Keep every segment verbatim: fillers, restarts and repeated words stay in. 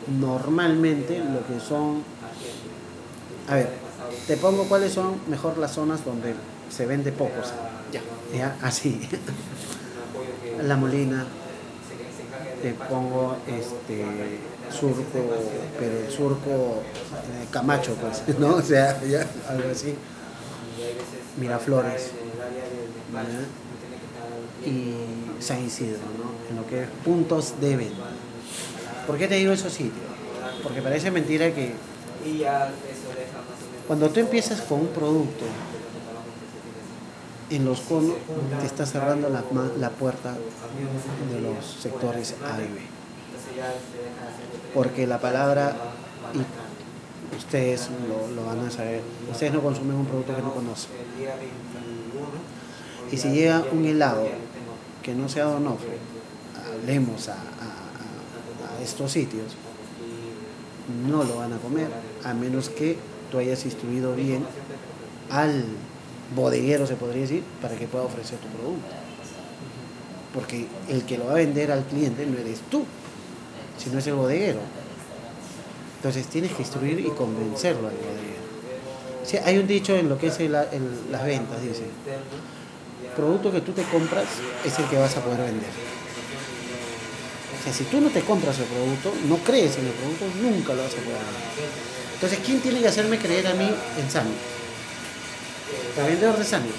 normalmente lo que son, a ver, te pongo cuáles son mejor las zonas donde se vende poco sal. Ya. Ya, así. La Molina, te pongo este Surco, pero el Surco eh, Camacho, pues, ¿no? O sea, ya, algo así. Miraflores, ¿ya? Y San Isidro, ¿no? En lo que es puntos de venta. ¿Por qué te digo esos sitios? Porque parece mentira que cuando tú empiezas con un producto en los conos, te está cerrando la, la puerta de los sectores A y B. Porque la palabra, y ustedes lo, lo van a saber, ustedes no consumen un producto que no conocen. Y si llega un helado que no sea Donofrio, hablemos a, a, a estos sitios, no lo van a comer, a menos que tú hayas instruido bien al bodeguero, se podría decir, para que pueda ofrecer tu producto. Porque el que lo va a vender al cliente no eres tú, sino es el bodeguero. Entonces tienes que instruir y convencerlo al bodeguero. Sí, hay un dicho en lo que es el, el, las ventas, dice: el producto que tú te compras es el que vas a poder vender. O sea, si tú no te compras el producto, no crees en el producto, nunca lo vas a poder vender. Entonces, ¿quién tiene que hacerme creer a mí en Sani? El vendedor de Sani.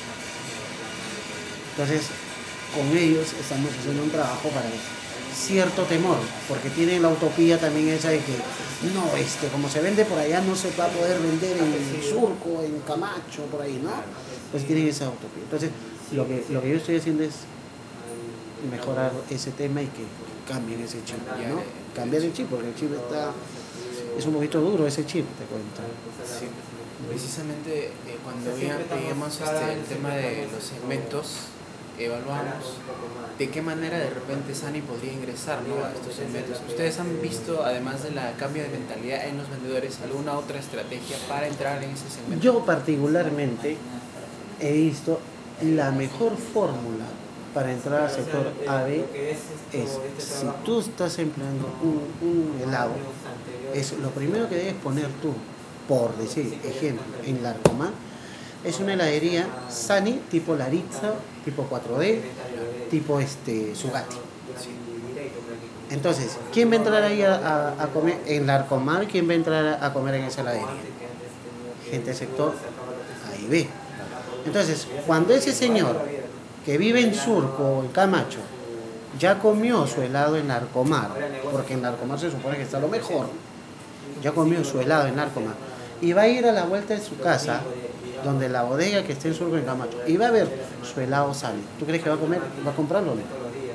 Entonces, con ellos estamos haciendo un trabajo para cierto temor, porque tienen la utopía también esa de que no, este, como se vende por allá, no se va a poder vender en Surco, en Camacho, por ahí, ¿no? Pues tienen esa utopía. Entonces, lo que, lo que yo estoy haciendo es mejorar ese tema y que cambien ese chip, ¿no? Cambiar el chip, porque el chip está, es un poquito duro ese chip, te cuento. Sí. Precisamente eh, cuando veíamos este, el tema de los segmentos, evaluamos de qué manera de repente Sani podría ingresar, ¿no?, a estos segmentos. ¿Ustedes han visto, además del cambio de mentalidad en los vendedores, alguna otra estrategia para entrar en ese segmento? Yo particularmente he visto la mejor fórmula para entrar al sector A B es, si tú estás empleando un, un helado, es lo primero que debes poner tú, por decir, ejemplo, en Larcomar, es una heladería Sani, tipo Laritza, tipo cuatro D, tipo este, Sugati. Entonces, ¿quién va a entrar ahí a, a, a comer en Larcomar? ¿Quién va a entrar a comer en esa heladería? Gente del sector A y B. Entonces, cuando ese señor que vive en Surco o en Camacho ya comió su helado en Larcomar, porque en Larcomar se supone que está lo mejor, ya comió su helado en Larcomar, y va a ir a la vuelta de su casa, donde la bodega que esté en Surco, en Camacho, y va a ver su helado Sani, ¿tú crees que va a comer, va a comprarlo o no?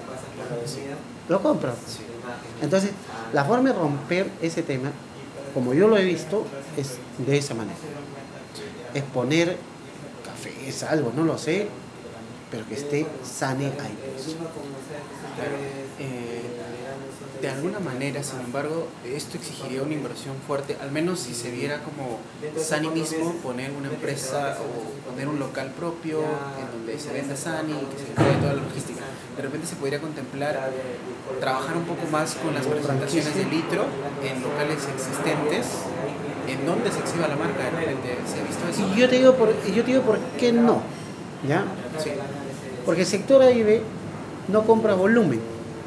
Lo compra. Entonces, la forma de romper ese tema, como yo lo he visto, es de esa manera. Es poner cafés, algo, no lo sé, pero que esté Sani ahí. Claro. Eh, de alguna manera, sin embargo, esto exigiría una inversión fuerte, al menos si se viera como Sani mismo poner una empresa o poner un local propio en donde se venda Sani, que se encargue toda la logística. De repente se podría contemplar trabajar un poco más con las presentaciones de litro en locales existentes, en donde se exhiba la marca. De repente se ha visto eso. Y yo te digo por, yo te digo por qué no, ¿ya? Sí. Porque el sector A y B no compra volumen.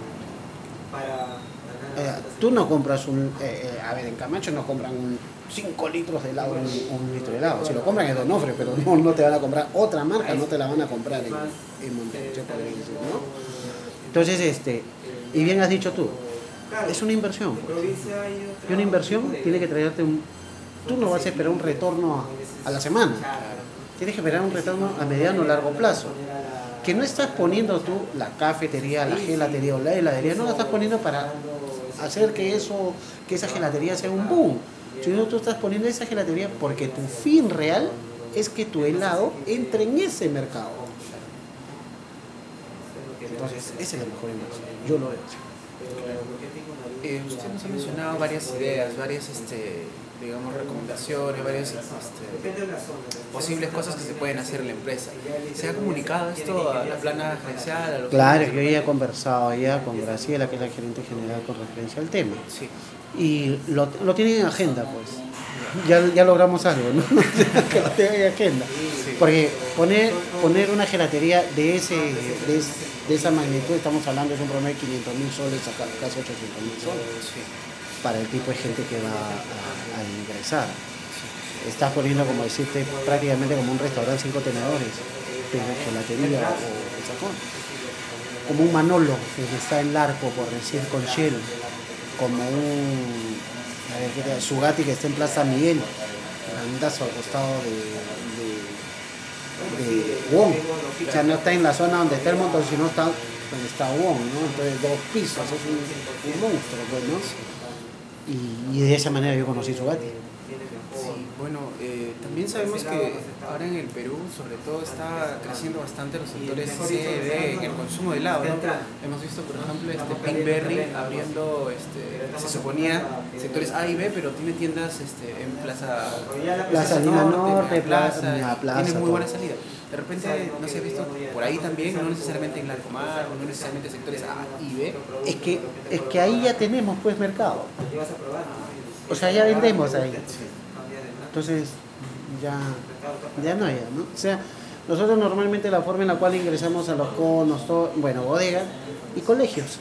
Eh, tú no compras un, eh, eh, a ver, en Camacho no compran cinco litros de helado, un, un litro de helado. Si lo compran es Donofrio, pero no, no te van a comprar otra marca, no te la van a comprar en, en Montevideo, ¿no? Entonces, este, y bien has dicho tú, es una inversión. Pues. Y una inversión tiene que traerte un, tú no vas a esperar un retorno a, a la semana, tienes que esperar un retorno a mediano o largo plazo. Que no estás poniendo tú la cafetería, la gelatería o la heladería, no la estás poniendo para hacer que eso, que esa gelatería sea un boom, sino tú estás poniendo esa gelatería porque tu fin real es que tu helado entre en ese mercado. Entonces, esa es la mejor inversión, yo lo veo así. Eh, usted nos ha mencionado varias ideas, varias, este, digamos, recomendaciones, varias este, posibles cosas que se pueden hacer en la empresa. ¿Se ha comunicado esto a la plana gerencial? A Claro, yo ya he conversado ya con Graciela, que es la gerente general, con referencia al tema. Sí. y lo, lo tienen en agenda, pues. Ya, ya logramos algo, ¿no? Que lo tengan en agenda. Porque poner, poner una gelatería de, ese, de, de esa magnitud, estamos hablando de un promedio de quinientos mil soles a casi ochocientos mil soles para el tipo de gente que va a, a ingresar. Estás poniendo, como decirte, prácticamente como un restaurante, cinco tenedores de gelatería o esa cosa. Como un Manolo que está en Larco, por decir, con Shell, como un a ver, ¿qué Sugati que está en Plaza Miguel, andazo al costado de, de, de Wong. O sea, no está en la zona donde está el montón, sino está donde está Wong, ¿no? Entonces, dos pisos, es un, un monstruo, pues, ¿no? Y, y de esa manera yo conocí Sugati. Sí, bueno, eh, también sabemos que ahora en el Perú, sobre todo, está creciendo bastante los sectores C D en el consumo de helado, ¿no? Hemos visto, por ejemplo, este Pinkberry abriendo, este, se suponía, sectores A y B, pero tiene tiendas este, en Plaza, Plaza Lina Norte, Plaza, Plaza, Plaza, tiene muy todo. buena salida. De repente, no se ha visto por ahí también, no necesariamente en Larcomar, no necesariamente sectores A y B. Es que, es que ahí ya tenemos, pues, mercado. O sea, ya vendemos ahí. Entonces, ya, ya no hay, ¿no? O sea, nosotros normalmente la forma en la cual ingresamos a los conos, todo, bueno, bodega y colegios.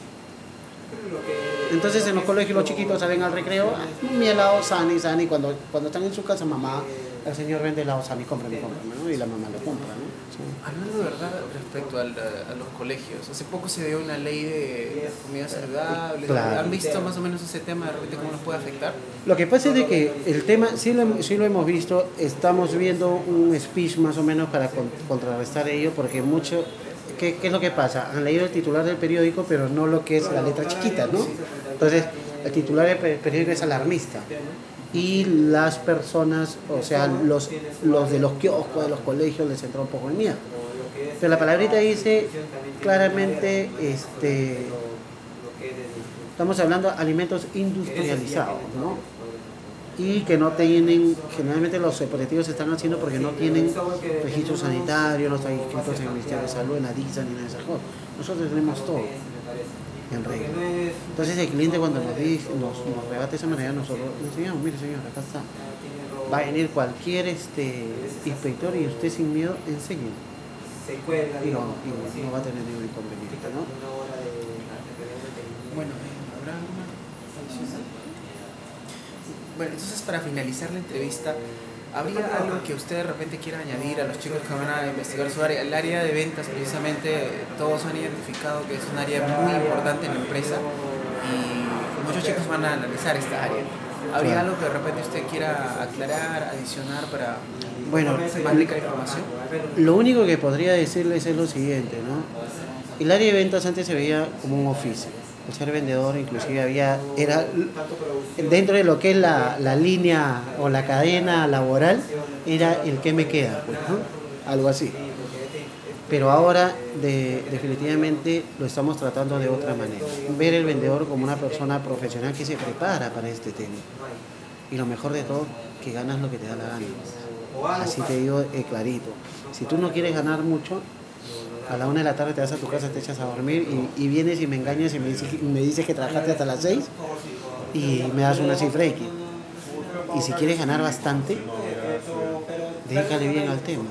Entonces en los colegios los chiquitos salen al recreo, mi helado Sani, Sani, cuando, cuando están en su casa, mamá, el señor vende helado Sani, cómprame, cómprame, ¿no? Y la mamá lo compra, ¿no? Sí. Hablando de verdad respecto al, a los colegios, hace poco se dio una ley de comida saludable. Claro. ¿Han visto más o menos ese tema de repente cómo nos puede afectar? Lo que pasa es de que el tema, sí lo, sí lo hemos visto, estamos viendo un speech más o menos para con, contrarrestar ello, porque mucho, ¿qué, ¿qué es lo que pasa? Han leído el titular del periódico, pero no lo que es la letra chiquita, ¿no? Entonces, el titular del periódico es alarmista. Y las personas, o sea, los, los de los kioscos, de los colegios, les entró un poco de miedo. Pero la palabrita dice claramente, este, estamos hablando de alimentos industrializados, ¿no? Y que no tienen, generalmente los operativos se están haciendo porque no tienen registro sanitario, no están inscritos en el Ministerio de Salud, en la D I S A ni nada de esas cosas. Nosotros tenemos todo en regla. Entonces el cliente cuando nos, dice, nos, nos rebate de esa manera, nosotros le enseñamos, mire señor, acá está. Va a venir cualquier este, inspector y usted sin miedo enseñe. Y no, y no va a tener ningún inconveniente, ¿no? Bueno, ¿habrá alguna adicional? Bueno, entonces para finalizar la entrevista, ¿habría algo que usted de repente quiera añadir a los chicos que van a investigar su área? El área de ventas, precisamente, todos han identificado que es un área muy importante en la empresa y muchos chicos van a analizar esta área. ¿Habría Claro. algo que de repente usted quiera aclarar, adicionar para Bueno, más rica información? Lo único que podría decirles es lo siguiente, ¿no? El área de ventas antes se veía como un oficio. El ser vendedor inclusive había, era dentro de lo que es la, la línea o la cadena laboral, era el que me queda, pues, ¿no? Algo así. Pero ahora de, definitivamente lo estamos tratando de otra manera. Ver el vendedor como una persona profesional que se prepara para este tema. Y lo mejor de todo, que ganas lo que te da la gana. Así te digo eh, clarito. Si tú no quieres ganar mucho, a la una de la tarde te vas a tu casa, te echas a dormir y, y vienes y me engañas y me dices, me dices que trabajaste hasta las seis y me das una cifra X. Y si quieres ganar bastante, déjale bien al tema.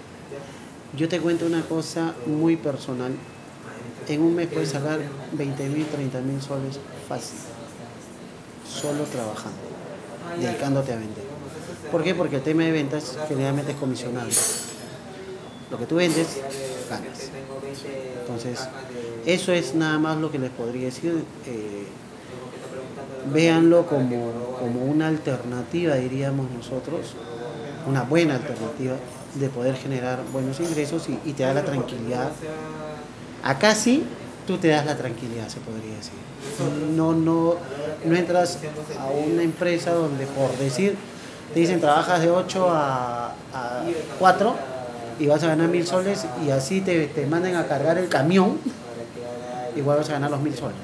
Yo te cuento una cosa muy personal. En un mes puedes sacar veinte mil, treinta mil soles fácil. Solo trabajando, dedicándote a vender. ¿Por qué? Porque el tema de ventas generalmente es comisionado. Lo que tú vendes, ganas. Entonces, eso es nada más lo que les podría decir. Eh, véanlo como, como una alternativa, diríamos nosotros, una buena alternativa de poder generar buenos ingresos y, y te da la tranquilidad. Acá sí, tú te das la tranquilidad, se podría decir. No, no, no entras a una empresa donde, por decir, te dicen trabajas de ocho a, a cuatro y vas a ganar mil soles y así te, te mandan a cargar el camión, igual vas a ganar los mil soles.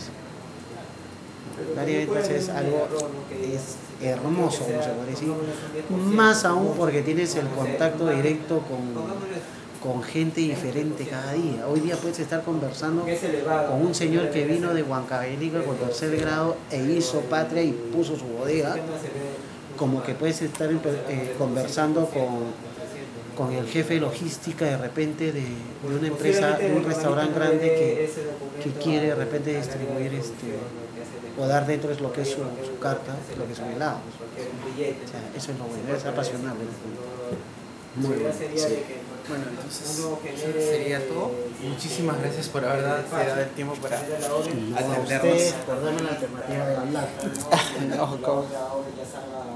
El área de ventas es algo es hermoso, como se puede decir, más aún porque tienes el contacto directo con, con gente diferente cada día. Hoy día puedes estar conversando con un señor que vino de Huancavelica con tercer grado e hizo patria y puso su bodega, como que puedes estar eh, conversando con, con el jefe de logística de repente de, de una empresa, de un restaurante grande que, que quiere de repente distribuir este, o dar dentro de lo que es su, su carta, lo que son helados. O sea, eso es lo bueno, es apasionable. Muy bueno. Sí. Bueno, entonces sería todo. Muchísimas gracias por haber dado el tiempo para atendernos. Por darme la alternativa de hablar. No, ¿cómo?